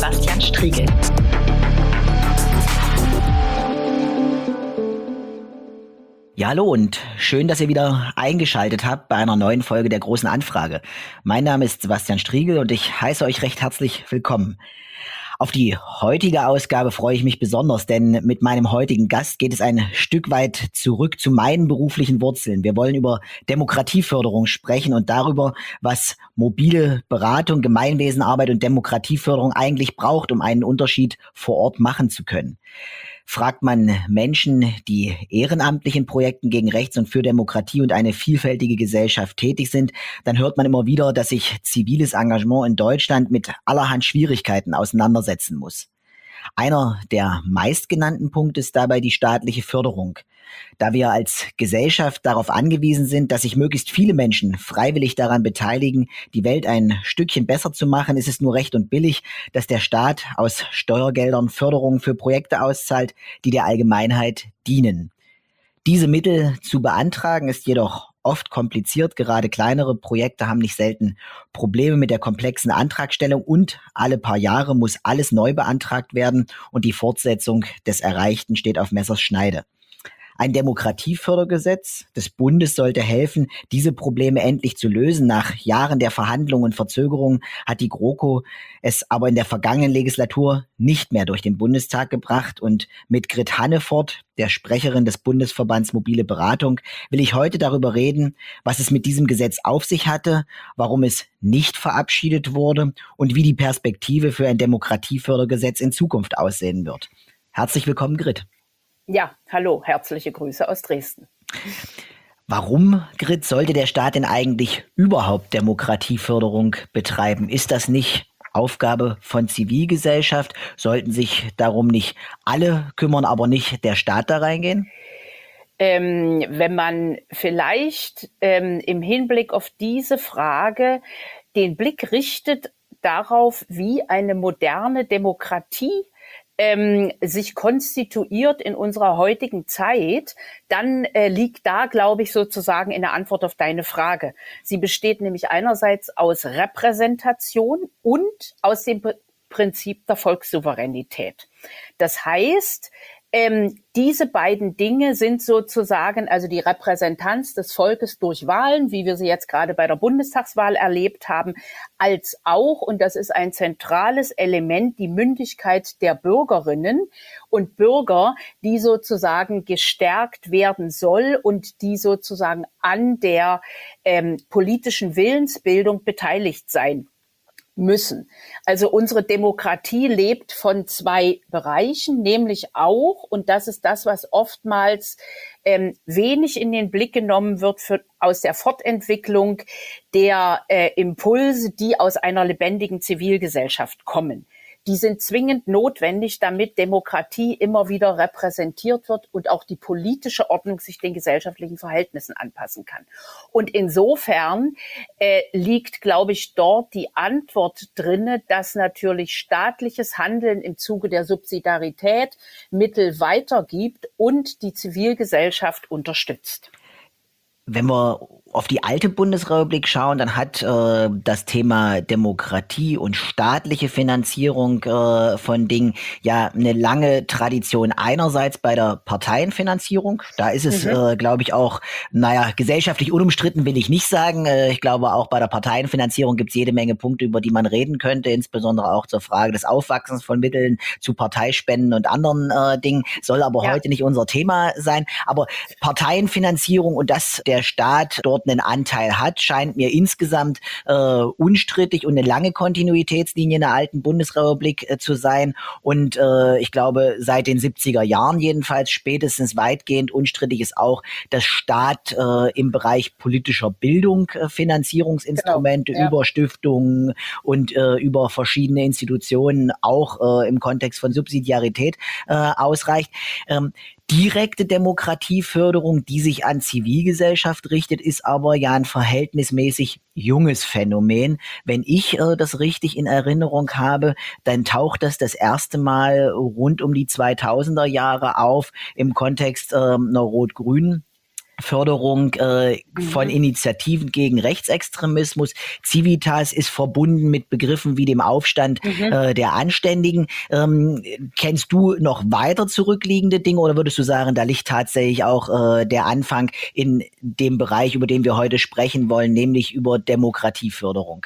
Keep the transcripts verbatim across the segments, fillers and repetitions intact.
Sebastian Striegel. Ja, hallo und schön, dass ihr wieder eingeschaltet habt bei einer neuen Folge der Großen Anfrage. Mein Name ist Sebastian Striegel und ich heiße euch recht herzlich willkommen. Auf die heutige Ausgabe freue ich mich besonders, denn mit meinem heutigen Gast geht es ein Stück weit zurück zu meinen beruflichen Wurzeln. Wir wollen über Demokratieförderung sprechen und darüber, was mobile Beratung, Gemeinwesenarbeit und Demokratieförderung eigentlich braucht, um einen Unterschied vor Ort machen zu können. Fragt man Menschen, die ehrenamtlich in Projekten gegen Rechts und für Demokratie und eine vielfältige Gesellschaft tätig sind, dann hört man immer wieder, dass sich ziviles Engagement in Deutschland mit allerhand Schwierigkeiten auseinandersetzen muss. Einer der meistgenannten Punkte ist dabei die staatliche Förderung. Da wir als Gesellschaft darauf angewiesen sind, dass sich möglichst viele Menschen freiwillig daran beteiligen, die Welt ein Stückchen besser zu machen, ist es nur recht und billig, dass der Staat aus Steuergeldern Förderungen für Projekte auszahlt, die der Allgemeinheit dienen. Diese Mittel zu beantragen ist jedoch oft kompliziert. Gerade kleinere Projekte haben nicht selten Probleme mit der komplexen Antragstellung und alle paar Jahre muss alles neu beantragt werden und die Fortsetzung des Erreichten steht auf Messers Schneide. Ein Demokratiefördergesetz des Bundes sollte helfen, diese Probleme endlich zu lösen. Nach Jahren der Verhandlungen und Verzögerungen hat die GroKo es aber in der vergangenen Legislatur nicht mehr durch den Bundestag gebracht. Und mit Grit Hannefort, der Sprecherin des Bundesverbands Mobile Beratung, will ich heute darüber reden, was es mit diesem Gesetz auf sich hatte, warum es nicht verabschiedet wurde und wie die Perspektive für ein Demokratiefördergesetz in Zukunft aussehen wird. Herzlich willkommen, Grit. Ja, hallo, herzliche Grüße aus Dresden. Warum, Grit, sollte der Staat denn eigentlich überhaupt Demokratieförderung betreiben? Ist das nicht Aufgabe von Zivilgesellschaft? Sollten sich darum nicht alle kümmern, aber nicht der Staat da reingehen? Ähm, wenn man vielleicht ähm, im Hinblick auf diese Frage den Blick richtet darauf, wie eine moderne Demokratie Ähm, sich konstituiert in unserer heutigen Zeit, dann äh, liegt da, glaube ich, sozusagen in der Antwort auf deine Frage. Sie besteht nämlich einerseits aus Repräsentation und aus dem P- Prinzip der Volkssouveränität. Das heißt, ähm, diese beiden Dinge sind sozusagen, also die Repräsentanz des Volkes durch Wahlen, wie wir sie jetzt gerade bei der Bundestagswahl erlebt haben, als auch, und das ist ein zentrales Element, die Mündigkeit der Bürgerinnen und Bürger, die sozusagen gestärkt werden soll und die sozusagen an der ähm, politischen Willensbildung beteiligt sein müssen. Also unsere Demokratie lebt von zwei Bereichen, nämlich auch, und das ist das, was oftmals ähm, wenig in den Blick genommen wird für, aus der Fortentwicklung der äh, Impulse, die aus einer lebendigen Zivilgesellschaft kommen. Die sind zwingend notwendig, damit Demokratie immer wieder repräsentiert wird und auch die politische Ordnung sich den gesellschaftlichen Verhältnissen anpassen kann. Und insofern äh, liegt, glaube ich, dort die Antwort drinne, dass natürlich staatliches Handeln im Zuge der Subsidiarität Mittel weitergibt und die Zivilgesellschaft unterstützt. Wenn wir auf die alte Bundesrepublik schauen, dann hat äh, das Thema Demokratie und staatliche Finanzierung äh, von Dingen ja eine lange Tradition einerseits bei der Parteienfinanzierung. Da ist es, mhm. äh, glaube ich, auch, naja, gesellschaftlich unumstritten will ich nicht sagen. Äh, ich glaube, auch bei der Parteienfinanzierung gibt es jede Menge Punkte, über die man reden könnte, insbesondere auch zur Frage des Aufwachsens von Mitteln zu Parteispenden und anderen äh, Dingen. Soll aber ja. heute nicht unser Thema sein. Aber Parteienfinanzierung und dass der Staat dort einen Anteil hat, scheint mir insgesamt äh, unstrittig und eine lange Kontinuitätslinie in der alten Bundesrepublik äh, zu sein. Und äh, ich glaube, seit den siebziger Jahren jedenfalls spätestens weitgehend unstrittig ist auch, dass Staat äh, im Bereich politischer Bildung äh, Finanzierungsinstrumente genau, ja. über Stiftungen und äh, über verschiedene Institutionen auch äh, im Kontext von Subsidiarität äh, ausreicht. Ähm, Direkte Demokratieförderung, die sich an Zivilgesellschaft richtet, ist aber ja ein verhältnismäßig junges Phänomen. Wenn ich äh, das richtig in Erinnerung habe, dann taucht das das erste Mal rund um die zweitausender Jahre auf im Kontext äh, einer rot-grünen Förderung äh, von Mhm. Initiativen gegen Rechtsextremismus. Civitas ist verbunden mit Begriffen wie dem Aufstand Mhm. äh, der Anständigen. Ähm, kennst du noch weiter zurückliegende Dinge oder würdest du sagen, da liegt tatsächlich auch äh, der Anfang in dem Bereich, über den wir heute sprechen wollen, nämlich über Demokratieförderung?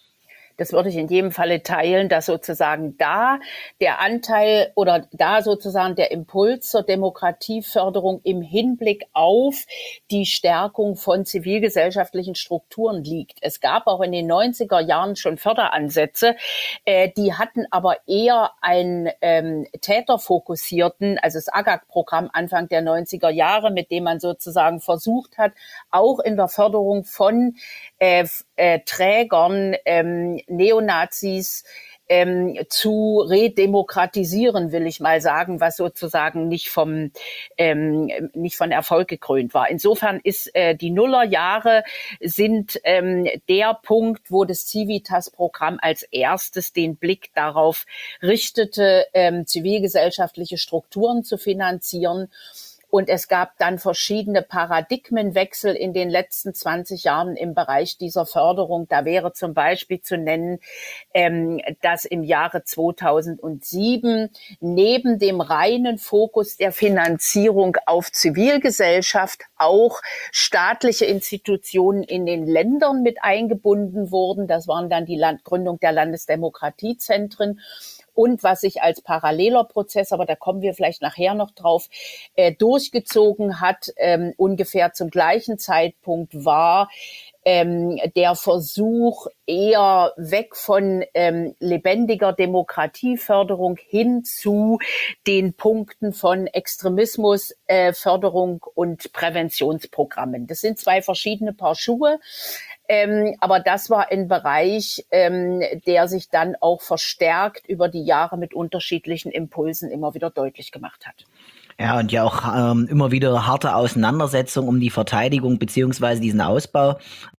Das würde ich in jedem Falle teilen, dass sozusagen da der Anteil oder da sozusagen der Impuls zur Demokratieförderung im Hinblick auf die Stärkung von zivilgesellschaftlichen Strukturen liegt. Es gab auch in den neunziger Jahren schon Förderansätze, äh, die hatten aber eher einen ähm, täterfokussierten, also das A G A G-Programm Anfang der neunziger Jahre, mit dem man sozusagen versucht hat, auch in der Förderung von äh, äh, Trägern, ähm, Neonazis ähm, zu redemokratisieren, will ich mal sagen, was sozusagen nicht vom ähm, nicht von Erfolg gekrönt war. Insofern ist äh, die Nullerjahre sind ähm, der Punkt, wo das Civitas-Programm als erstes den Blick darauf richtete, ähm, zivilgesellschaftliche Strukturen zu finanzieren. Und es gab dann verschiedene Paradigmenwechsel in den letzten zwanzig Jahren im Bereich dieser Förderung. Da wäre zum Beispiel zu nennen, ähm, dass im Jahre zweitausendsieben neben dem reinen Fokus der Finanzierung auf Zivilgesellschaft auch staatliche Institutionen in den Ländern mit eingebunden wurden. Das waren dann die Land- Gründung der Landesdemokratiezentren. Und was sich als paralleler Prozess, aber da kommen wir vielleicht nachher noch drauf, äh, durchgezogen hat, ähm, ungefähr zum gleichen Zeitpunkt war ähm, der Versuch eher weg von ähm, lebendiger Demokratieförderung hin zu den Punkten von Extremismusförderung äh, und Präventionsprogrammen. Das sind zwei verschiedene Paar Schuhe. Ähm, aber das war ein Bereich, ähm, der sich dann auch verstärkt über die Jahre mit unterschiedlichen Impulsen immer wieder deutlich gemacht hat. Ja, und ja auch ähm, immer wieder harte Auseinandersetzung um die Verteidigung beziehungsweise diesen Ausbau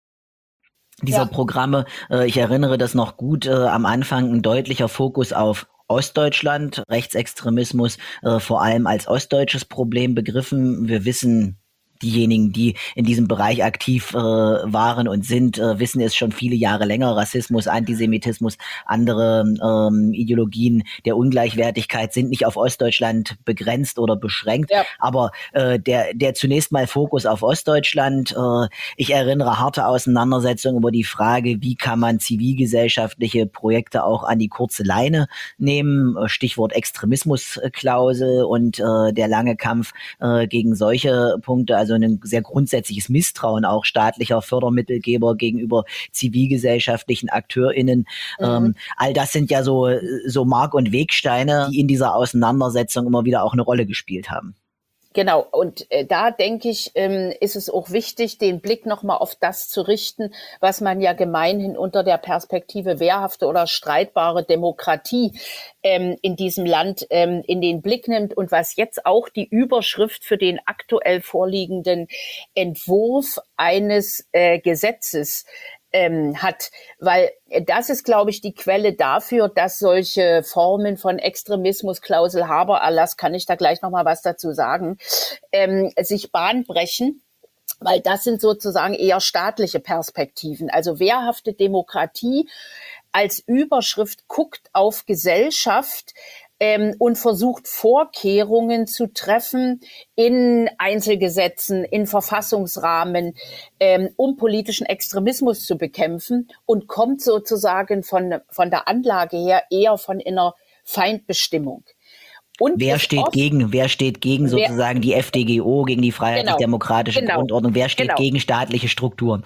dieser Ja. Programme. Äh, ich erinnere das noch gut, äh, am Anfang ein deutlicher Fokus auf Ostdeutschland, Rechtsextremismus äh, vor allem als ostdeutsches Problem begriffen. Wir wissen, diejenigen, die in diesem Bereich aktiv äh, waren und sind, äh, wissen es schon viele Jahre länger. Rassismus, Antisemitismus, andere ähm, Ideologien der Ungleichwertigkeit sind nicht auf Ostdeutschland begrenzt oder beschränkt. Ja. Aber äh, der, der zunächst mal Fokus auf Ostdeutschland. Äh, ich erinnere harte Auseinandersetzungen über die Frage, wie kann man zivilgesellschaftliche Projekte auch an die kurze Leine nehmen. Stichwort Extremismusklausel und äh, der lange Kampf äh, gegen solche Punkte. Also ein sehr grundsätzliches Misstrauen auch staatlicher Fördermittelgeber gegenüber zivilgesellschaftlichen AkteurInnen. Mhm. Ähm, all das sind ja so, so Mark- und Wegsteine, die in dieser Auseinandersetzung immer wieder auch eine Rolle gespielt haben. Genau, und äh, da denke ich, ähm, ist es auch wichtig, den Blick nochmal auf das zu richten, was man ja gemeinhin unter der Perspektive wehrhafte oder streitbare Demokratie ähm, in diesem Land ähm, in den Blick nimmt und was jetzt auch die Überschrift für den aktuell vorliegenden Entwurf eines äh, Gesetzes Ähm, hat, weil das ist, glaube ich, die Quelle dafür, dass solche Formen von Extremismus, Klausel Haber-Erlass, kann ich da gleich noch mal was dazu sagen, ähm, sich Bahn brechen. Weil das sind sozusagen eher staatliche Perspektiven. Also wehrhafte Demokratie als Überschrift guckt auf Gesellschaft ähm, und versucht Vorkehrungen zu treffen in Einzelgesetzen, in Verfassungsrahmen, ähm, um politischen Extremismus zu bekämpfen und kommt sozusagen von, von der Anlage her eher von einer Feindbestimmung. Und wer steht gegen, wer steht gegen wer, sozusagen die F D G O, gegen die freiheitlich-demokratische genau, Grundordnung? Wer steht genau. gegen staatliche Strukturen?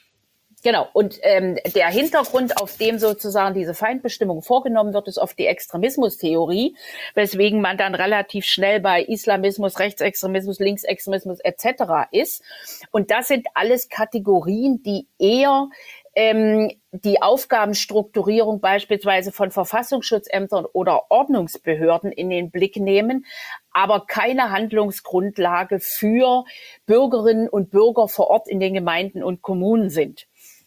Genau. Und ähm, der Hintergrund, auf dem sozusagen diese Feindbestimmung vorgenommen wird, ist oft die Extremismustheorie, weswegen man dann relativ schnell bei Islamismus, Rechtsextremismus, Linksextremismus et cetera ist. Und das sind alles Kategorien, die eher ähm, die Aufgabenstrukturierung beispielsweise von Verfassungsschutzämtern oder Ordnungsbehörden in den Blick nehmen, aber keine Handlungsgrundlage für Bürgerinnen und Bürger vor Ort in den Gemeinden und Kommunen sind.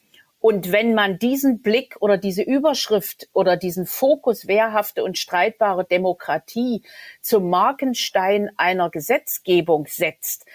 Und wenn man diesen Blick oder diese Überschrift oder diesen Fokus wehrhafte und streitbare Demokratie zum Markenstein einer Gesetzgebung setzt,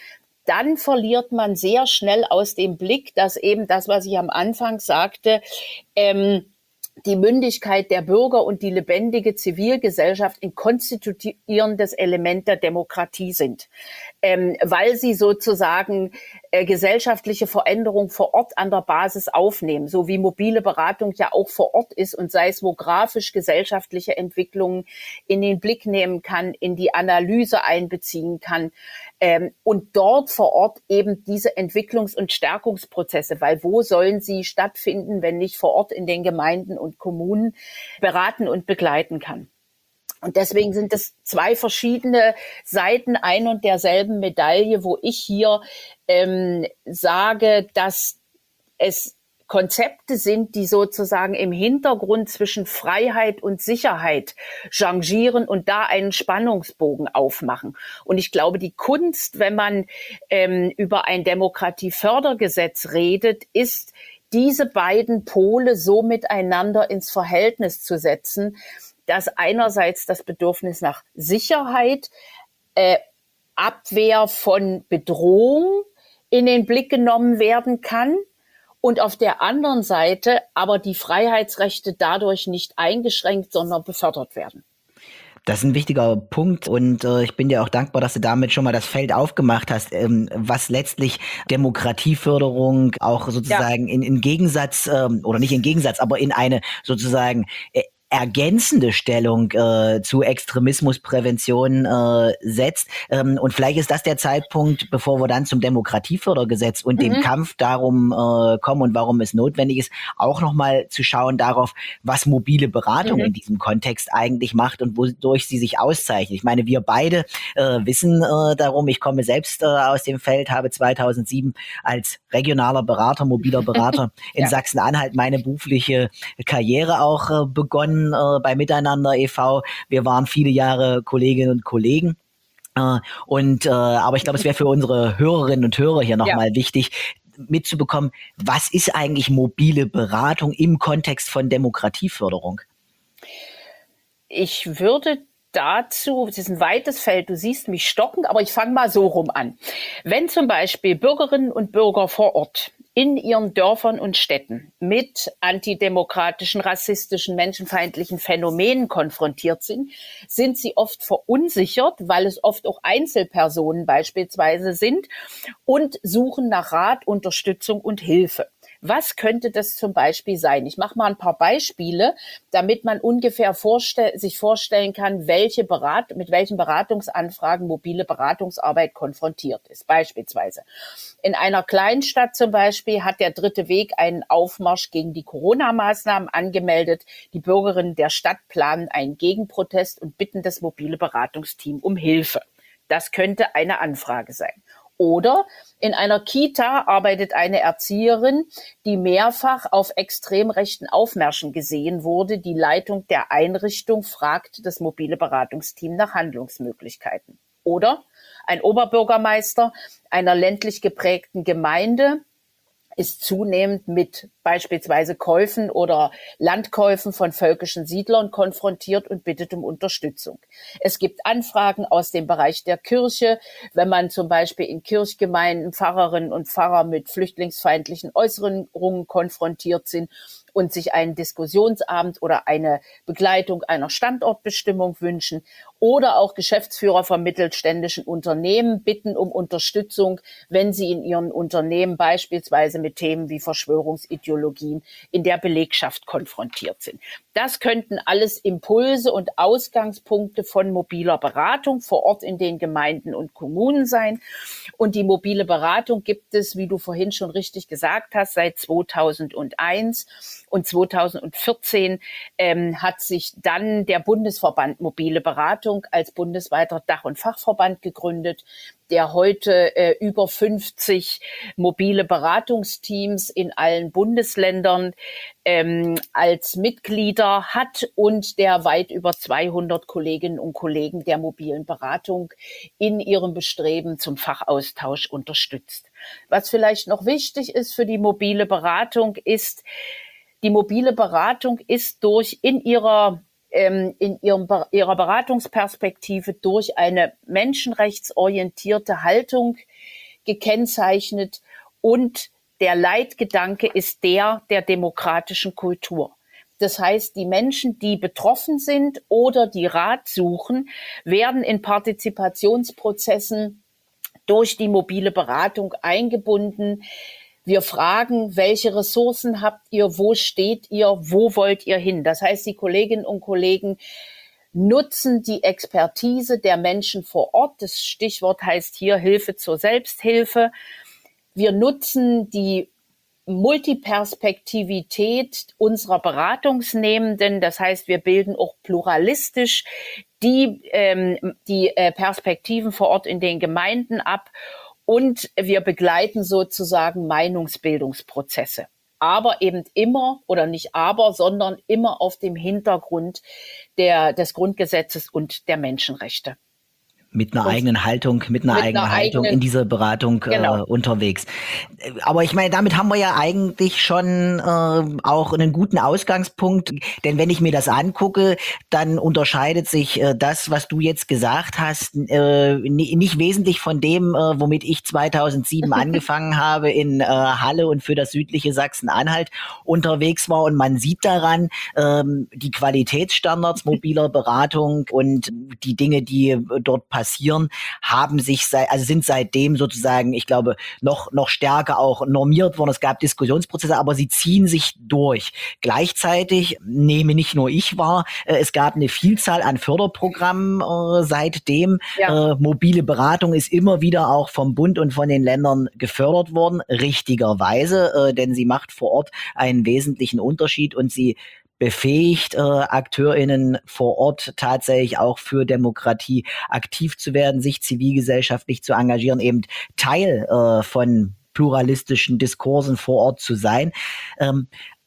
dann verliert man sehr schnell aus dem Blick, dass eben das, was ich am Anfang sagte, ähm, die Mündigkeit der Bürger und die lebendige Zivilgesellschaft ein konstituierendes Element der Demokratie sind, ähm, weil sie sozusagen äh, gesellschaftliche Veränderung vor Ort an der Basis aufnehmen, so wie mobile Beratung ja auch vor Ort ist und seismografisch gesellschaftliche Entwicklungen in den Blick nehmen kann, in die Analyse einbeziehen kann, ähm, und dort vor Ort eben diese Entwicklungs- und Stärkungsprozesse, weil wo sollen sie stattfinden, wenn nicht vor Ort in den Gemeinden und Kommunen, beraten und begleiten kann. Und deswegen sind es zwei verschiedene Seiten ein und derselben Medaille, wo ich hier ähm, sage, dass es Konzepte sind, die sozusagen im Hintergrund zwischen Freiheit und Sicherheit changieren und da einen Spannungsbogen aufmachen. Und ich glaube, die Kunst, wenn man ähm, über ein Demokratiefördergesetz redet, ist, diese beiden Pole so miteinander ins Verhältnis zu setzen, dass einerseits das Bedürfnis nach Sicherheit, äh, Abwehr von Bedrohung in den Blick genommen werden kann und auf der anderen Seite aber die Freiheitsrechte dadurch nicht eingeschränkt, sondern befördert werden. Das ist ein wichtiger Punkt und äh, ich bin dir auch dankbar, dass du damit schon mal das Feld aufgemacht hast, ähm, was letztlich Demokratieförderung auch sozusagen ja. in, in Gegensatz, ähm, oder nicht in Gegensatz, aber in eine sozusagen äh, ergänzende Stellung äh, zu Extremismusprävention äh, setzt. Ähm, und vielleicht ist das der Zeitpunkt, bevor wir dann zum Demokratiefördergesetz und mhm. dem Kampf darum äh, kommen und warum es notwendig ist, auch nochmal zu schauen darauf, was mobile Beratung mhm. in diesem Kontext eigentlich macht und wodurch sie sich auszeichnet. Ich meine, wir beide äh, wissen äh, darum, ich komme selbst äh, aus dem Feld, habe zweitausendsieben als regionaler Berater, mobiler Berater in ja. Sachsen-Anhalt meine berufliche Karriere auch äh, begonnen bei Miteinander e V. Wir waren viele Jahre Kolleginnen und Kollegen. Äh, und äh, aber ich glaube, es wäre für unsere Hörerinnen und Hörer hier nochmal ja. wichtig, mitzubekommen, was ist eigentlich mobile Beratung im Kontext von Demokratieförderung? Ich würde dazu, es ist ein weites Feld, du siehst mich stocken, aber ich fange mal so rum an. Wenn zum Beispiel Bürgerinnen und Bürger vor Ort in ihren Dörfern und Städten mit antidemokratischen, rassistischen, menschenfeindlichen Phänomenen konfrontiert sind, sind sie oft verunsichert, weil es oft auch Einzelpersonen beispielsweise sind und suchen nach Rat, Unterstützung und Hilfe. Was könnte das zum Beispiel sein? Ich mache mal ein paar Beispiele, damit man ungefähr vorstell- sich vorstellen kann, welche Berat- mit welchen Beratungsanfragen mobile Beratungsarbeit konfrontiert ist. Beispielsweise in einer Kleinstadt zum Beispiel hat der Dritte Weg einen Aufmarsch gegen die Corona-Maßnahmen angemeldet. Die Bürgerinnen der Stadt planen einen Gegenprotest und bitten das mobile Beratungsteam um Hilfe. Das könnte eine Anfrage sein. Oder in einer Kita arbeitet eine Erzieherin, die mehrfach auf extrem rechten Aufmärschen gesehen wurde. Die Leitung der Einrichtung fragt das mobile Beratungsteam nach Handlungsmöglichkeiten. Oder ein Oberbürgermeister einer ländlich geprägten Gemeinde ist zunehmend mit beispielsweise Käufen oder Landkäufen von völkischen Siedlern konfrontiert und bittet um Unterstützung. Es gibt Anfragen aus dem Bereich der Kirche, wenn man zum Beispiel in Kirchgemeinden Pfarrerinnen und Pfarrer mit flüchtlingsfeindlichen Äußerungen konfrontiert sind und sich einen Diskussionsabend oder eine Begleitung einer Standortbestimmung wünschen. Oder auch Geschäftsführer von mittelständischen Unternehmen bitten um Unterstützung, wenn sie in ihren Unternehmen beispielsweise mit Themen wie Verschwörungsideologien in der Belegschaft konfrontiert sind. Das könnten alles Impulse und Ausgangspunkte von mobiler Beratung vor Ort in den Gemeinden und Kommunen sein. Und die mobile Beratung gibt es, wie du vorhin schon richtig gesagt hast, seit zweitausendeins. Und zweitausendvierzehn ähm, hat sich dann der Bundesverband Mobile Beratung als bundesweiter Dach- und Fachverband gegründet, der heute äh, über fünfzig mobile Beratungsteams in allen Bundesländern ähm, als Mitglieder hat und der weit über zweihundert Kolleginnen und Kollegen der mobilen Beratung in ihrem Bestreben zum Fachaustausch unterstützt. Was vielleicht noch wichtig ist für die mobile Beratung ist, die mobile Beratung ist durch in ihrer ähm, in ihrem, ihrer Beratungsperspektive durch eine menschenrechtsorientierte Haltung gekennzeichnet und der Leitgedanke ist der der demokratischen Kultur. Das heißt, die Menschen, die betroffen sind oder die Rat suchen, werden in Partizipationsprozessen durch die mobile Beratung eingebunden. Wir fragen, welche Ressourcen habt ihr, wo steht ihr, wo wollt ihr hin? Das heißt, die Kolleginnen und Kollegen nutzen die Expertise der Menschen vor Ort. Das Stichwort heißt hier Hilfe zur Selbsthilfe. Wir nutzen die Multiperspektivität unserer Beratungsnehmenden. Das heißt, wir bilden auch pluralistisch die, ähm, die äh, Perspektiven vor Ort in den Gemeinden ab und wir begleiten sozusagen Meinungsbildungsprozesse. Aber eben immer, oder nicht aber, sondern immer auf dem Hintergrund der, des Grundgesetzes und der Menschenrechte. Mit einer eigenen Haltung, mit einer mit eigenen einer Haltung eigenen, in dieser Beratung genau. äh, unterwegs. Aber ich meine, damit haben wir ja eigentlich schon äh, auch einen guten Ausgangspunkt. Denn wenn ich mir das angucke, dann unterscheidet sich äh, das, was du jetzt gesagt hast, äh, nicht wesentlich von dem, äh, womit ich zweitausendsieben angefangen habe, in äh, Halle und für das südliche Sachsen-Anhalt unterwegs war. Und man sieht daran, äh, die Qualitätsstandards mobiler Beratung und die Dinge, die äh, dort passieren, passieren, haben sich seit, also sind seitdem sozusagen, ich glaube, noch, noch stärker auch normiert worden. Es gab Diskussionsprozesse, aber sie ziehen sich durch. Gleichzeitig nehme nicht nur ich wahr, äh, es gab eine Vielzahl an Förderprogrammen äh, seitdem. Ja. Äh, mobile Beratung ist immer wieder auch vom Bund und von den Ländern gefördert worden, richtigerweise, äh, denn sie macht vor Ort einen wesentlichen Unterschied und sie befähigt äh, AkteurInnen vor Ort tatsächlich auch für Demokratie aktiv zu werden, sich zivilgesellschaftlich zu engagieren, eben Teil äh, von pluralistischen Diskursen vor Ort zu sein. Ähm,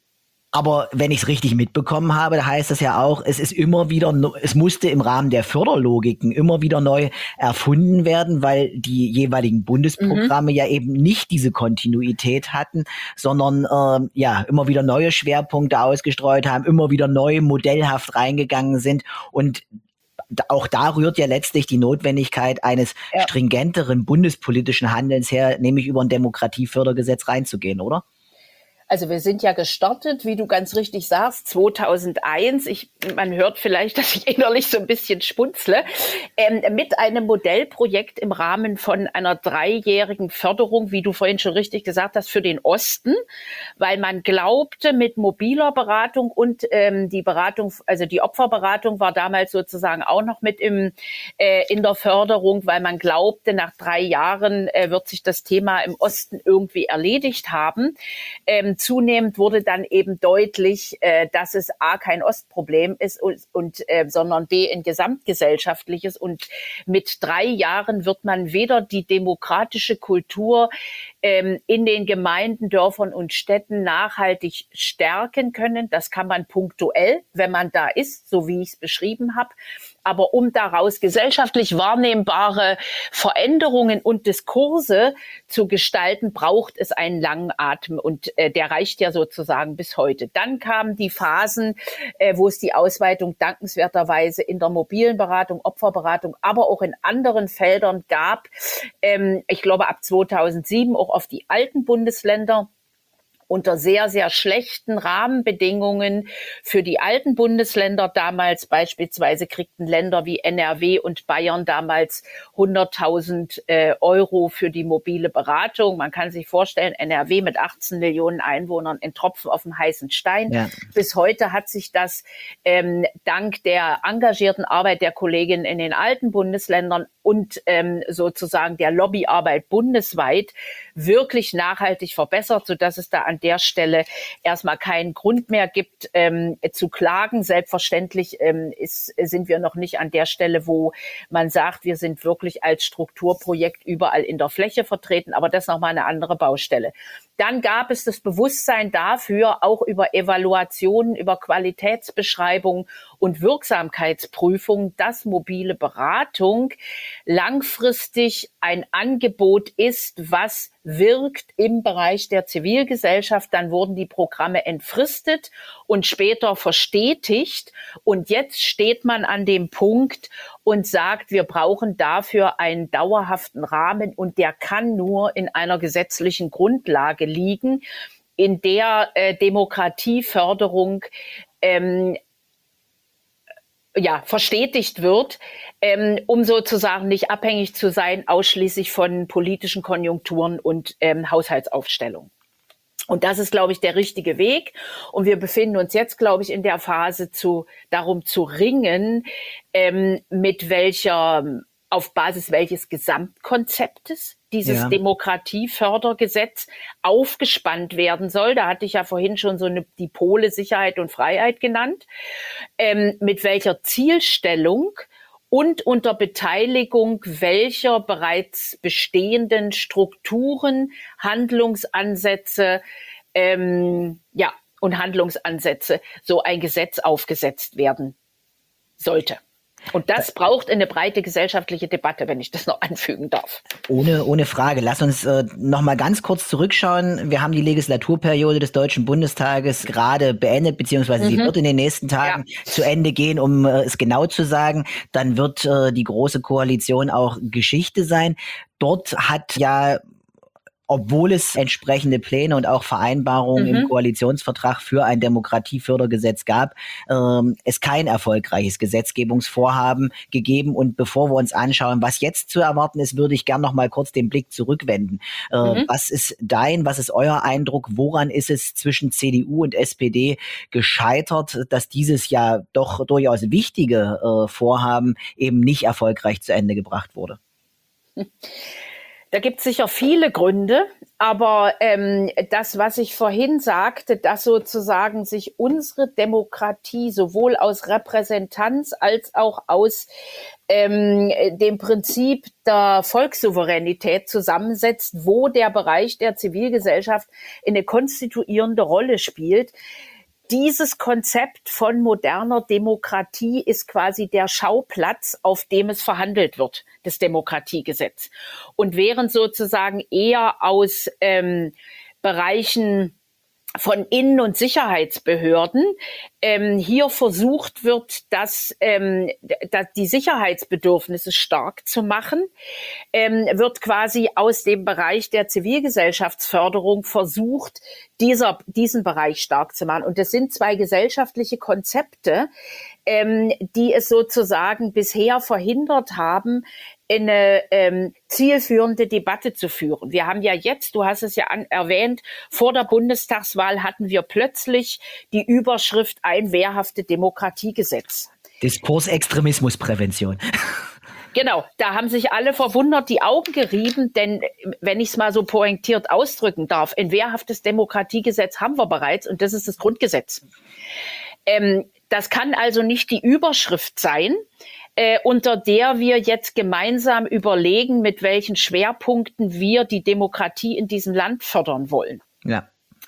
Aber wenn ich es richtig mitbekommen habe, heißt das ja auch, es ist immer wieder, es musste im Rahmen der Förderlogiken immer wieder neu erfunden werden, weil die jeweiligen Bundesprogramme mhm. ja eben nicht diese Kontinuität hatten, sondern äh, ja immer wieder neue Schwerpunkte ausgestreut haben, immer wieder neu modellhaft reingegangen sind und auch da rührt ja letztlich die Notwendigkeit eines ja. stringenteren bundespolitischen Handelns her, nämlich über ein Demokratiefördergesetz reinzugehen, oder? Also wir sind ja gestartet, wie du ganz richtig sagst, zweitausendeins. Ich, man hört vielleicht, dass ich innerlich so ein bisschen spunzle, ähm, mit einem Modellprojekt im Rahmen von einer dreijährigen Förderung, wie du vorhin schon richtig gesagt hast, für den Osten, weil man glaubte, mit mobiler Beratung und ähm, die Beratung, also die Opferberatung war damals sozusagen auch noch mit im äh, in der Förderung, weil man glaubte, nach drei Jahren äh, wird sich das Thema im Osten irgendwie erledigt haben. Ähm, Zunehmend wurde dann eben deutlich, äh, dass es A, kein Ostproblem ist, und, und äh, sondern B, ein gesamtgesellschaftliches. Und mit drei Jahren wird man weder die demokratische Kultur ähm, in den Gemeinden, Dörfern und Städten nachhaltig stärken können. Das kann man punktuell, wenn man da ist, so wie ich es beschrieben habe. Aber um daraus gesellschaftlich wahrnehmbare Veränderungen und Diskurse zu gestalten, braucht es einen langen Atem. Und äh, der reicht ja sozusagen bis heute. Dann kamen die Phasen, äh, wo es die Ausweitung dankenswerterweise in der mobilen Beratung, Opferberatung, aber auch in anderen Feldern gab. Ähm, ich glaube ab zweitausendsieben auch auf die alten Bundesländer. Unter sehr, sehr schlechten Rahmenbedingungen für die alten Bundesländer damals. Beispielsweise kriegten Länder wie N R W und Bayern damals hunderttausend äh, Euro für die mobile Beratung. Man kann sich vorstellen, N R W mit achtzehn Millionen Einwohnern, ein Tropfen auf dem heißen Stein. Ja. Bis heute hat sich das ähm, dank der engagierten Arbeit der Kolleginnen in den alten Bundesländern und ähm, sozusagen der Lobbyarbeit bundesweit wirklich nachhaltig verbessert, sodass es da an der Stelle erstmal keinen Grund mehr gibt, ähm, zu klagen. Selbstverständlich ähm, ist, sind wir noch nicht an der Stelle, wo man sagt, wir sind wirklich als Strukturprojekt überall in der Fläche vertreten, aber das ist nochmal eine andere Baustelle. Dann gab es das Bewusstsein dafür, auch über Evaluationen, über Qualitätsbeschreibungen und Wirksamkeitsprüfung, dass mobile Beratung langfristig ein Angebot ist, was wirkt im Bereich der Zivilgesellschaft. Dann wurden die Programme entfristet und später verstetigt. Und jetzt steht man an dem Punkt und sagt, wir brauchen dafür einen dauerhaften Rahmen und der kann nur in einer gesetzlichen Grundlage liegen, in der äh, Demokratieförderung ähm, ja, verstetigt wird, ähm, um sozusagen nicht abhängig zu sein, ausschließlich von politischen Konjunkturen und ähm, Haushaltsaufstellung. Und das ist, glaube ich, der richtige Weg. Und wir befinden uns jetzt, glaube ich, in der Phase, zu, darum zu ringen, ähm, mit welcher, auf Basis welches Gesamtkonzeptes dieses ja. Demokratiefördergesetz aufgespannt werden soll. Da hatte ich ja vorhin schon so eine, die Pole Sicherheit und Freiheit genannt. Ähm, mit welcher Zielstellung und unter Beteiligung welcher bereits bestehenden Strukturen, Handlungsansätze, ähm, ja, und Handlungsansätze so ein Gesetz aufgesetzt werden sollte. Und das braucht eine breite gesellschaftliche Debatte, wenn ich das noch anfügen darf. Ohne, ohne Frage. Lass uns äh, noch mal ganz kurz zurückschauen. Wir haben die Legislaturperiode des Deutschen Bundestages gerade beendet, beziehungsweise mhm. sie wird in den nächsten Tagen ja. zu Ende gehen, um äh, es genau zu sagen. Dann wird äh, die Große Koalition auch Geschichte sein. Dort hat ja, obwohl es entsprechende Pläne und auch Vereinbarungen mhm. im Koalitionsvertrag für ein Demokratiefördergesetz gab, ähm, es kein erfolgreiches Gesetzgebungsvorhaben gegeben. Und bevor wir uns anschauen, was jetzt zu erwarten ist, würde ich gern noch mal kurz den Blick zurückwenden. Äh, mhm. Was ist dein, was ist euer Eindruck? Woran ist es zwischen C D U und S P D gescheitert, dass dieses ja doch durchaus wichtige äh, Vorhaben eben nicht erfolgreich zu Ende gebracht wurde? Hm. Da gibt es sicher viele Gründe, aber ähm, das, was ich vorhin sagte, dass sozusagen sich unsere Demokratie sowohl aus Repräsentanz als auch aus ähm, dem Prinzip der Volkssouveränität zusammensetzt, wo der Bereich der Zivilgesellschaft eine konstituierende Rolle spielt. Dieses Konzept von moderner Demokratie ist quasi der Schauplatz, auf dem es verhandelt wird, das Demokratiegesetz. Und während sozusagen eher aus ähm, Bereichen von Innen- und Sicherheitsbehörden ähm, hier versucht wird, dass, ähm, dass die Sicherheitsbedürfnisse stark zu machen, ähm, wird quasi aus dem Bereich der Zivilgesellschaftsförderung versucht, dieser, diesen Bereich stark zu machen. Und das sind zwei gesellschaftliche Konzepte, ähm, die es sozusagen bisher verhindert haben, eine ähm, zielführende Debatte zu führen. Wir haben ja jetzt, du hast es ja an, erwähnt, vor der Bundestagswahl hatten wir plötzlich die Überschrift ein wehrhafte Demokratiegesetz. Diskursextremismusprävention. Genau, da haben sich alle verwundert die Augen gerieben, denn wenn ich es mal so pointiert ausdrücken darf, ein wehrhaftes Demokratiegesetz haben wir bereits und das ist das Grundgesetz. Ähm, das kann also nicht die Überschrift sein, Äh, unter der wir jetzt gemeinsam überlegen, mit welchen Schwerpunkten wir die Demokratie in diesem Land fördern wollen. Ja.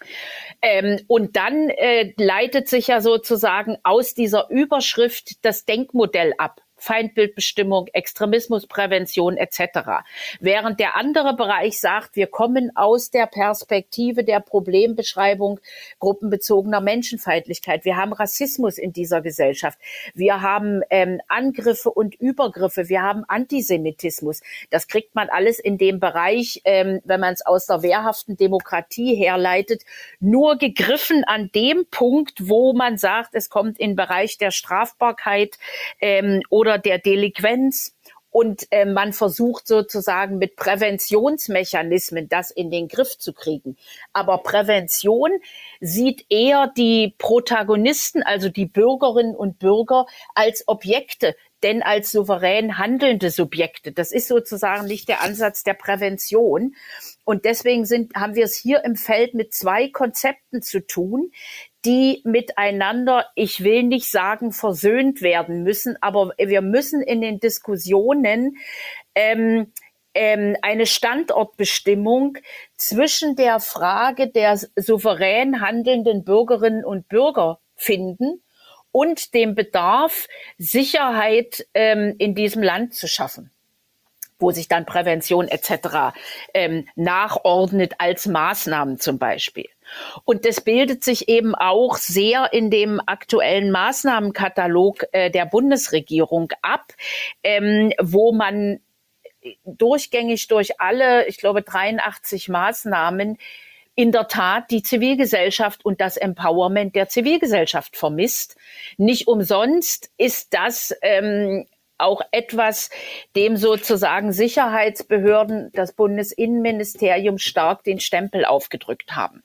Ähm, und dann äh, leitet sich ja sozusagen aus dieser Überschrift das Denkmodell ab. Feindbildbestimmung, Extremismusprävention et cetera. Während der andere Bereich sagt, wir kommen aus der Perspektive der Problembeschreibung gruppenbezogener Menschenfeindlichkeit. Wir haben Rassismus in dieser Gesellschaft. Wir haben ähm, Angriffe und Übergriffe. Wir haben Antisemitismus. Das kriegt man alles in dem Bereich, ähm, wenn man es aus der wehrhaften Demokratie herleitet, nur gegriffen an dem Punkt, wo man sagt, es kommt in den Bereich der Strafbarkeit ähm, oder der Delinquenz und äh, man versucht sozusagen mit Präventionsmechanismen das in den Griff zu kriegen. Aber Prävention sieht eher die Protagonisten, also die Bürgerinnen und Bürger, als Objekte, denn als souverän handelnde Subjekte. Das ist sozusagen nicht der Ansatz der Prävention. Und deswegen sind, haben wir es hier im Feld mit zwei Konzepten zu tun, die miteinander, ich will nicht sagen, versöhnt werden müssen, aber wir müssen in den Diskussionen ähm, ähm, eine Standortbestimmung zwischen der Frage der souverän handelnden Bürgerinnen und Bürger finden und dem Bedarf, Sicherheit ähm, in diesem Land zu schaffen, wo sich dann Prävention et cetera ähm, nachordnet als Maßnahmen zum Beispiel. Und das bildet sich eben auch sehr in dem aktuellen Maßnahmenkatalog äh, der Bundesregierung ab, ähm, wo man durchgängig durch alle, ich glaube, dreiundachtzig Maßnahmen in der Tat die Zivilgesellschaft und das Empowerment der Zivilgesellschaft vermisst. Nicht umsonst ist das ähm, auch etwas, dem sozusagen Sicherheitsbehörden, das Bundesinnenministerium stark den Stempel aufgedrückt haben.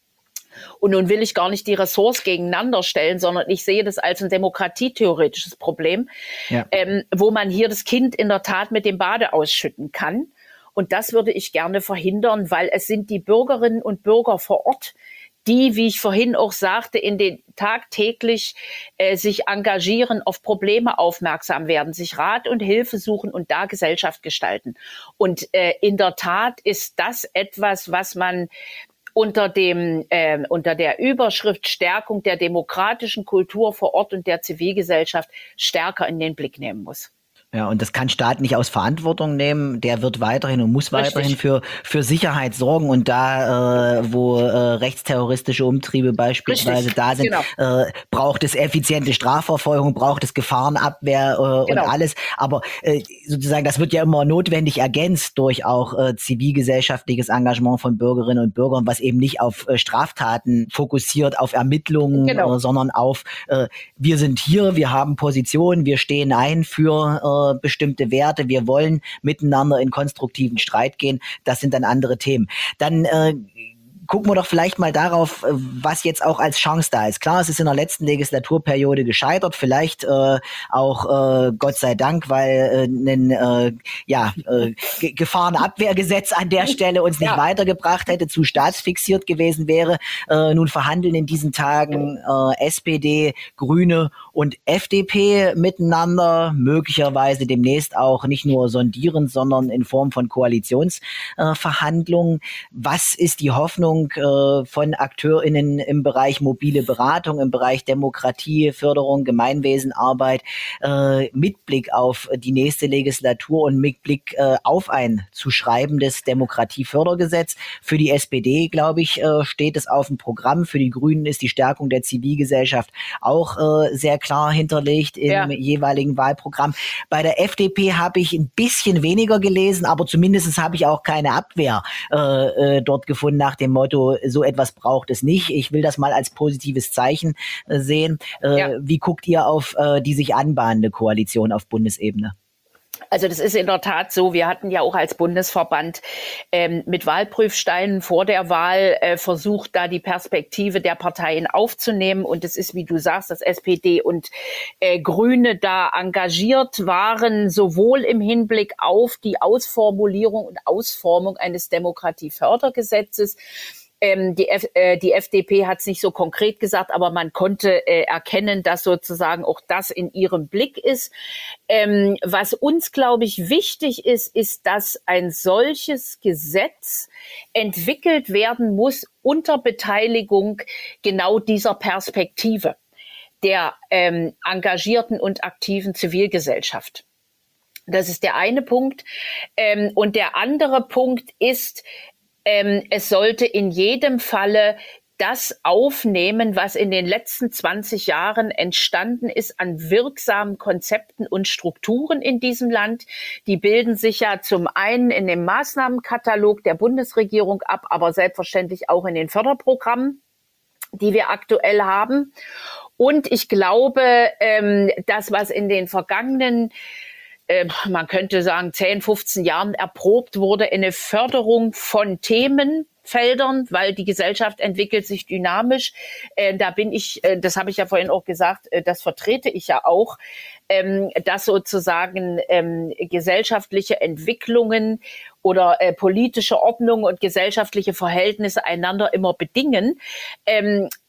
Und nun will ich gar nicht die Ressorts gegeneinander stellen, sondern ich sehe das als ein demokratietheoretisches Problem, ja. ähm, wo man hier das Kind in der Tat mit dem Bade ausschütten kann. Und das würde ich gerne verhindern, weil es sind die Bürgerinnen und Bürger vor Ort, die, wie ich vorhin auch sagte, in den tagtäglich äh, sich engagieren, auf Probleme aufmerksam werden, sich Rat und Hilfe suchen und da Gesellschaft gestalten. Und äh, in der Tat ist das etwas, was man unter dem äh, unter der Überschrift Stärkung der demokratischen Kultur vor Ort und der Zivilgesellschaft stärker in den Blick nehmen muss. Ja, und das kann Staat nicht aus Verantwortung nehmen. Der wird weiterhin und muss Richtig. weiterhin für für Sicherheit sorgen. Und da, äh, wo äh, rechtsterroristische Umtriebe beispielsweise Richtig. da sind, genau. äh, braucht es effiziente Strafverfolgung, braucht es Gefahrenabwehr äh, genau. und alles. Aber äh, sozusagen, das wird ja immer notwendig ergänzt durch auch äh, zivilgesellschaftliches Engagement von Bürgerinnen und Bürgern, was eben nicht auf äh, Straftaten fokussiert, auf Ermittlungen, genau. äh, sondern auf äh, wir sind hier, wir haben Positionen, wir stehen ein für äh, bestimmte Werte, wir wollen miteinander in konstruktiven Streit gehen, das sind dann andere Themen. Dann äh, gucken wir doch vielleicht mal darauf, was jetzt auch als Chance da ist. Klar, es ist in der letzten Legislaturperiode gescheitert, vielleicht äh, auch äh, Gott sei Dank, weil äh, ein äh, ja, äh, Ge- Gefahrenabwehrgesetz an der Stelle uns nicht ja. weitergebracht hätte, zu staatsfixiert gewesen wäre. Äh, nun verhandeln in diesen Tagen äh, S P D, Grüne und F D P miteinander, möglicherweise demnächst auch nicht nur sondierend, sondern in Form von Koalitionsverhandlungen. Äh, was ist die Hoffnung von AkteurInnen im Bereich mobile Beratung, im Bereich Demokratie, Förderung, Gemeinwesenarbeit, äh, mit Blick auf die nächste Legislatur und mit Blick äh, auf ein zu schreibendes Demokratiefördergesetz? Für die S P D, glaube ich, äh, steht es auf dem Programm. Für die Grünen ist die Stärkung der Zivilgesellschaft auch äh, sehr klar hinterlegt im ja. jeweiligen Wahlprogramm. Bei der F D P habe ich ein bisschen weniger gelesen, aber zumindest habe ich auch keine Abwehr äh, dort gefunden nach dem Motto, so etwas braucht es nicht. Ich will das mal als positives Zeichen äh, sehen. Äh, ja. Wie guckt ihr auf äh, die sich anbahnende Koalition auf Bundesebene? Also das ist in der Tat so. Wir hatten ja auch als Bundesverband ähm, mit Wahlprüfsteinen vor der Wahl äh, versucht, da die Perspektive der Parteien aufzunehmen. Und es ist, wie du sagst, dass S P D und äh, Grüne da engagiert waren, sowohl im Hinblick auf die Ausformulierung und Ausformung eines Demokratiefördergesetzes. Ähm, die, F, äh, die F D P hat es nicht so konkret gesagt, aber man konnte äh, erkennen, dass sozusagen auch das in ihrem Blick ist. Ähm, was uns, glaube ich, wichtig ist, ist, dass ein solches Gesetz entwickelt werden muss unter Beteiligung genau dieser Perspektive der ähm, engagierten und aktiven Zivilgesellschaft. Das ist der eine Punkt. Ähm, und der andere Punkt ist, Ähm, es sollte in jedem Falle das aufnehmen, was in den letzten zwanzig Jahren entstanden ist an wirksamen Konzepten und Strukturen in diesem Land. Die bilden sich ja zum einen in dem Maßnahmenkatalog der Bundesregierung ab, aber selbstverständlich auch in den Förderprogrammen, die wir aktuell haben. Und ich glaube, ähm, das, was in den vergangenen Äh, man könnte sagen, zehn, fünfzehn Jahren erprobt wurde, eine Förderung von Themenfeldern, weil die Gesellschaft entwickelt sich dynamisch. Äh, da bin ich, äh, das habe ich ja vorhin auch gesagt, äh, das vertrete ich ja auch, ähm, dass sozusagen ähm, gesellschaftliche Entwicklungen oder äh, politische Ordnung und gesellschaftliche Verhältnisse einander immer bedingen. Ähm,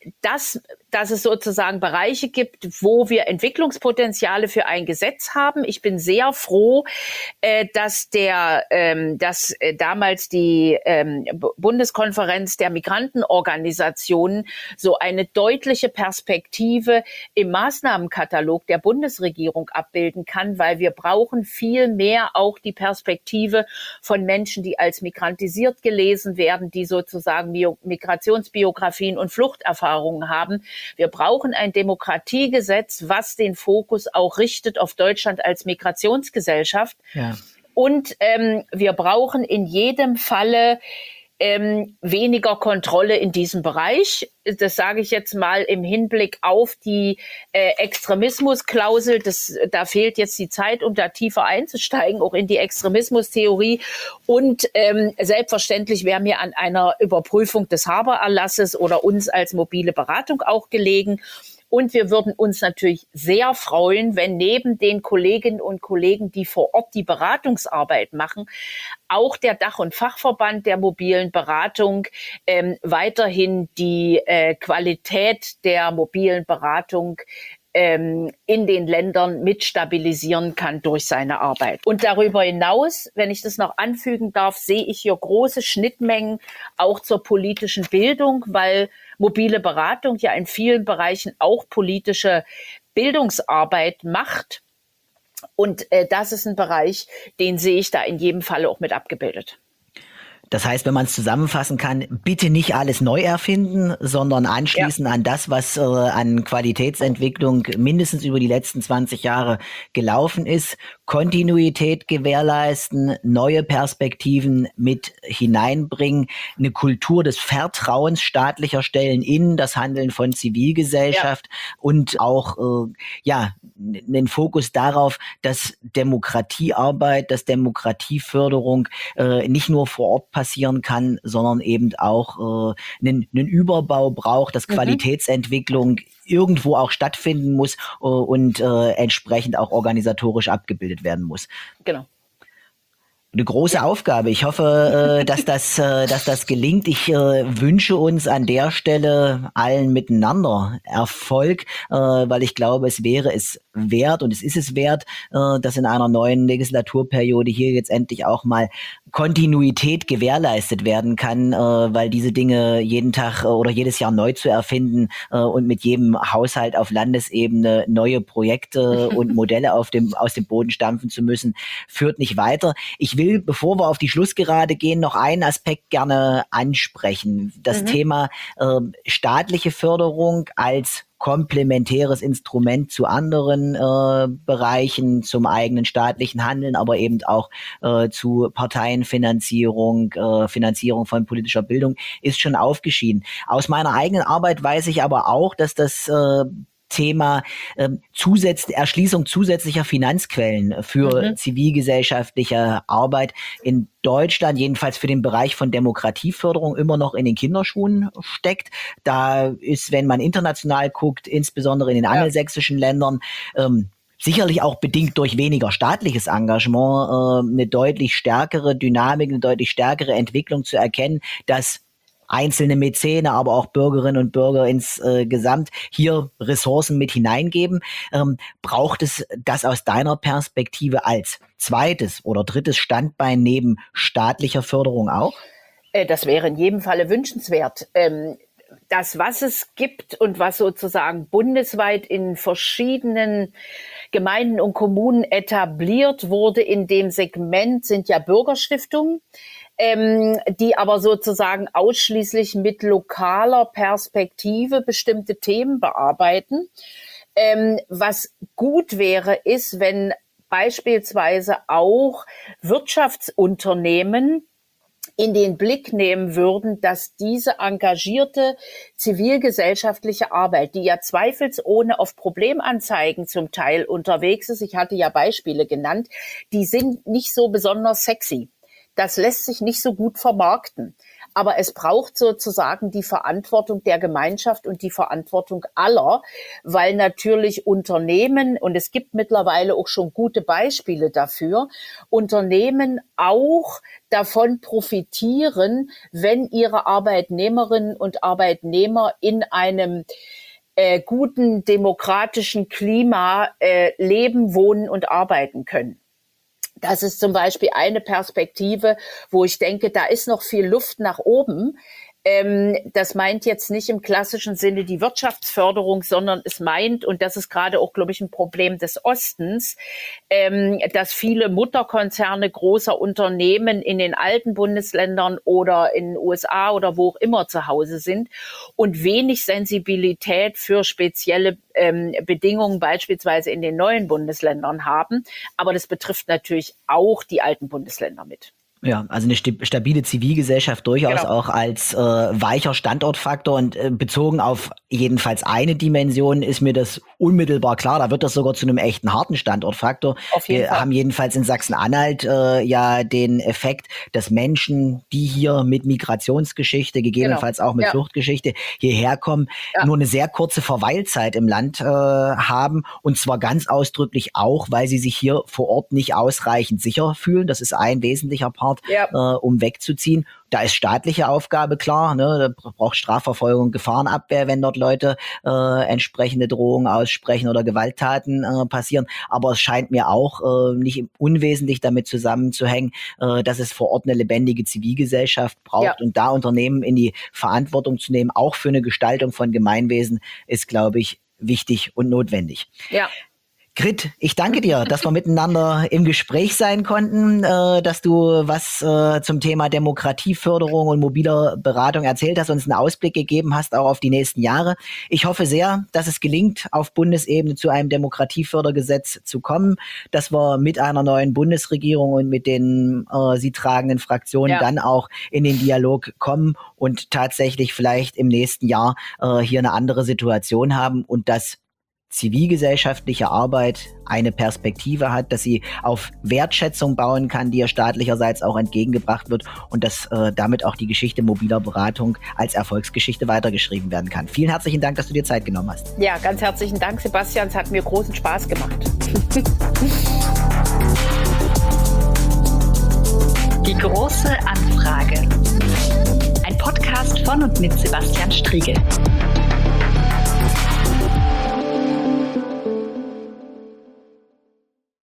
dass, dass es sozusagen Bereiche gibt, wo wir Entwicklungspotenziale für ein Gesetz haben. Ich bin sehr froh, äh, dass der, ähm, dass äh, damals die ähm, Bundeskonferenz der Migrantenorganisationen so eine deutliche Perspektive im Maßnahmenkatalog der Bundesregierung abbilden kann, weil wir brauchen viel mehr auch die Perspektive von Menschen, die als migrantisiert gelesen werden, die sozusagen Migrationsbiografien und Fluchterfahrungen haben. Wir brauchen ein Demokratiegesetz, was den Fokus auch richtet auf Deutschland als Migrationsgesellschaft. Ja. Und ähm, wir brauchen in jedem Falle Ähm, weniger Kontrolle in diesem Bereich. Das sage ich jetzt mal im Hinblick auf die äh, Extremismusklausel. Das, da fehlt jetzt die Zeit, um da tiefer einzusteigen, auch in die Extremismustheorie. Und ähm, selbstverständlich wäre mir an einer Überprüfung des Haber-Erlasses oder uns als mobile Beratung auch gelegen. Und wir würden uns natürlich sehr freuen, wenn neben den Kolleginnen und Kollegen, die vor Ort die Beratungsarbeit machen, auch der Dach- und Fachverband der mobilen Beratung ähm, weiterhin die äh, Qualität der mobilen Beratung ähm, in den Ländern mit stabilisieren kann durch seine Arbeit. Und darüber hinaus, wenn ich das noch anfügen darf, sehe ich hier große Schnittmengen auch zur politischen Bildung, weil mobile Beratung ja in vielen Bereichen auch politische Bildungsarbeit macht. Und äh, das ist ein Bereich, den sehe ich da in jedem Falle auch mit abgebildet. Das heißt, wenn man es zusammenfassen kann, bitte nicht alles neu erfinden, sondern anschließen ja. an das, was äh, an Qualitätsentwicklung mindestens über die letzten zwanzig Jahre gelaufen ist. Kontinuität gewährleisten, neue Perspektiven mit hineinbringen, eine Kultur des Vertrauens staatlicher Stellen in das Handeln von Zivilgesellschaft ja. und auch äh, ja einen Fokus darauf, dass Demokratiearbeit, dass Demokratieförderung äh, nicht nur vor Ort passieren kann, sondern eben auch äh, einen, einen Überbau braucht, dass mhm. Qualitätsentwicklung irgendwo auch stattfinden muss äh, und äh, entsprechend auch organisatorisch abgebildet werden muss. Genau. Eine große ja. Aufgabe. Ich hoffe, äh, dass das, äh, dass das gelingt. Ich äh, wünsche uns an der Stelle allen miteinander Erfolg, äh, weil ich glaube, es wäre es wert und es ist es wert, äh, dass in einer neuen Legislaturperiode hier jetzt endlich auch mal Kontinuität gewährleistet werden kann, äh, weil diese Dinge jeden Tag äh, oder jedes Jahr neu zu erfinden äh, und mit jedem Haushalt auf Landesebene neue Projekte und Modelle auf dem, aus dem Boden stampfen zu müssen, führt nicht weiter. Ich will, bevor wir auf die Schlussgerade gehen, noch einen Aspekt gerne ansprechen. Das mhm. Thema äh, staatliche Förderung als komplementäres Instrument zu anderen äh, Bereichen, zum eigenen staatlichen Handeln, aber eben auch äh, zu Parteienfinanzierung, äh, Finanzierung von politischer Bildung, ist schon aufgeschieden. Aus meiner eigenen Arbeit weiß ich aber auch, dass das äh, Thema ähm, Zusatz, Erschließung zusätzlicher Finanzquellen für mhm. zivilgesellschaftliche Arbeit in Deutschland, jedenfalls für den Bereich von Demokratieförderung, immer noch in den Kinderschuhen steckt. Da ist, wenn man international guckt, insbesondere in den ja. angelsächsischen Ländern, ähm, sicherlich auch bedingt durch weniger staatliches Engagement, äh, eine deutlich stärkere Dynamik, eine deutlich stärkere Entwicklung zu erkennen, dass einzelne Mäzene, aber auch Bürgerinnen und Bürger insgesamt äh, hier Ressourcen mit hineingeben. Ähm, braucht es das aus deiner Perspektive als zweites oder drittes Standbein neben staatlicher Förderung auch? Äh, das wäre in jedem Falle wünschenswert. Ähm, das, was es gibt und was sozusagen bundesweit in verschiedenen Gemeinden und Kommunen etabliert wurde in dem Segment, sind ja Bürgerstiftungen. Ähm, die aber sozusagen ausschließlich mit lokaler Perspektive bestimmte Themen bearbeiten. Ähm, was gut wäre, ist, wenn beispielsweise auch Wirtschaftsunternehmen in den Blick nehmen würden, dass diese engagierte zivilgesellschaftliche Arbeit, die ja zweifelsohne auf Problemanzeigen zum Teil unterwegs ist, ich hatte ja Beispiele genannt, die sind nicht so besonders sexy. Das lässt sich nicht so gut vermarkten. Aber es braucht sozusagen die Verantwortung der Gemeinschaft und die Verantwortung aller, weil natürlich Unternehmen, und es gibt mittlerweile auch schon gute Beispiele dafür, Unternehmen auch davon profitieren, wenn ihre Arbeitnehmerinnen und Arbeitnehmer in einem äh, guten demokratischen Klima äh, leben, wohnen und arbeiten können. Das ist zum Beispiel eine Perspektive, wo ich denke, da ist noch viel Luft nach oben. Ähm, das meint jetzt nicht im klassischen Sinne die Wirtschaftsförderung, sondern es meint, und das ist gerade auch, glaube ich, ein Problem des Ostens, ähm, dass viele Mutterkonzerne großer Unternehmen in den alten Bundesländern oder in den U S A oder wo auch immer zu Hause sind und wenig Sensibilität für spezielle ähm, Bedingungen beispielsweise in den neuen Bundesländern haben. Aber das betrifft natürlich auch die alten Bundesländer mit. Ja, also eine stabile Zivilgesellschaft durchaus genau. auch als äh, weicher Standortfaktor und äh, bezogen auf jedenfalls eine Dimension ist mir das unmittelbar klar. Da wird das sogar zu einem echten harten Standortfaktor. Auf jeden Wir Fall. haben jedenfalls in Sachsen-Anhalt äh, ja den Effekt, dass Menschen, die hier mit Migrationsgeschichte, gegebenenfalls genau. auch mit ja. Fluchtgeschichte hierher kommen, ja. nur eine sehr kurze Verweilzeit im Land äh, haben und zwar ganz ausdrücklich auch, weil sie sich hier vor Ort nicht ausreichend sicher fühlen. Das ist ein wesentlicher Part. Ja. Äh, um wegzuziehen. Da ist staatliche Aufgabe klar, ne? Da braucht Strafverfolgung, Gefahrenabwehr, wenn dort Leute äh, entsprechende Drohungen aussprechen oder Gewalttaten äh, passieren. Aber es scheint mir auch äh, nicht unwesentlich damit zusammenzuhängen, äh, dass es vor Ort eine lebendige Zivilgesellschaft braucht. Ja. Und da Unternehmen in die Verantwortung zu nehmen, auch für eine Gestaltung von Gemeinwesen, ist, glaube ich, wichtig und notwendig. Ja. Grit, ich danke dir, dass wir miteinander im Gespräch sein konnten, äh, dass du was äh, zum Thema Demokratieförderung und mobiler Beratung erzählt hast, uns einen Ausblick gegeben hast, auch auf die nächsten Jahre. Ich hoffe sehr, dass es gelingt, auf Bundesebene zu einem Demokratiefördergesetz zu kommen, dass wir mit einer neuen Bundesregierung und mit den äh, sie tragenden Fraktionen ja. dann auch in den Dialog kommen und tatsächlich vielleicht im nächsten Jahr äh, hier eine andere Situation haben und dass zivilgesellschaftliche Arbeit eine Perspektive hat, dass sie auf Wertschätzung bauen kann, die ihr staatlicherseits auch entgegengebracht wird und dass äh, damit auch die Geschichte mobiler Beratung als Erfolgsgeschichte weitergeschrieben werden kann. Vielen herzlichen Dank, dass du dir Zeit genommen hast. Ja, ganz herzlichen Dank, Sebastian. Es hat mir großen Spaß gemacht. Die große Anfrage. Ein Podcast von und mit Sebastian Striegel.